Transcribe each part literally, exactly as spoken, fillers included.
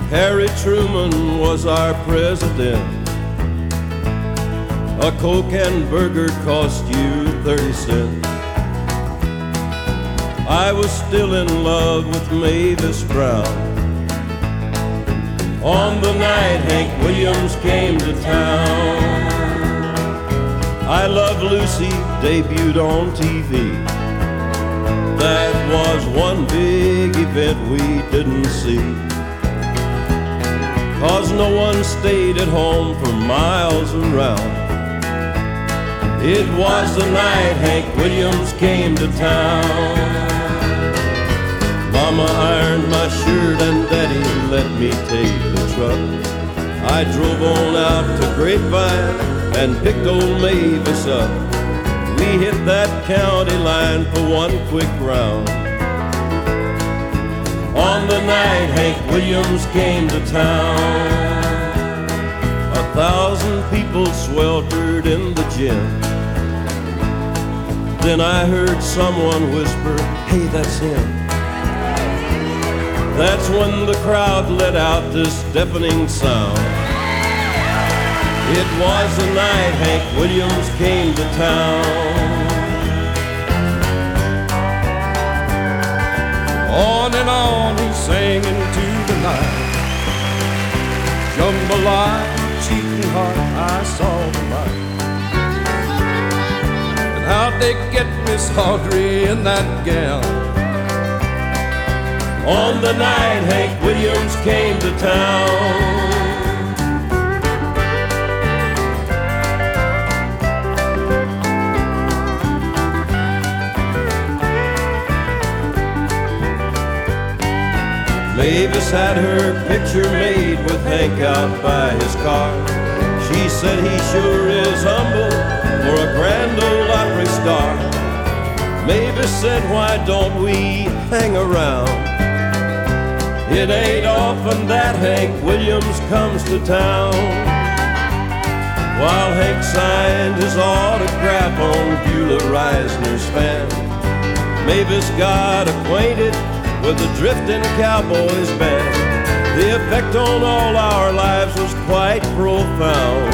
Harry Truman was our president. A Coke and burger cost you thirty cents. I was still in love with Mavis Brown on the night Hank Williams came to town. I Love Lucy debuted on T V. That was one big event we didn't see, 'cause no one stayed at home for miles around. It was the night Hank Williams came to town. Mama ironed my shirt and Daddy let me take the truck. I drove on out to Grapevine and picked old Mavis up. We hit that county line for one quick round. On the night Hank Williams came to town, a thousand people sweltered in the gym. Then I heard someone whisper, "Hey, that's him." That's when the crowd let out this deafening sound. It was the night Hank Williams came to town. On and on he sang into the night. Jambalaya, cheating heart, I saw the light. And how'd they get Miss Audrey in that gown? On the night Hank Williams came to town. Mavis had her picture made with Hank out by his car. She said he sure is humble for a Grand Ole Opry star. Mavis said, "Why don't we hang around? It ain't often that Hank Williams comes to town." While Hank signed his autograph on Beulah Reisner's fan, Mavis got acquainted with the Drifting Cowboys band. The effect on all our lives was quite profound.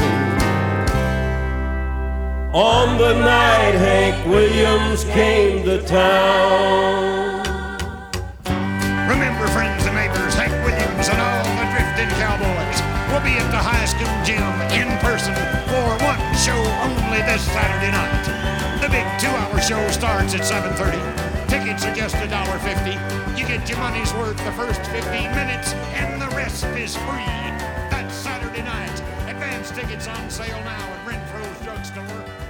On the night Hank Williams came to town. Remember, friends and neighbors, Hank Williams and all the Drifting Cowboys will be at the high school gym in person for one show only this Saturday night. The big two-hour show starts at seven thirty. Tickets are just a dollar fifty. You get your money's worth the first fifteen minutes, and the rest is free. That's Saturday night. Advance tickets on sale now at Renfro's Drugstore.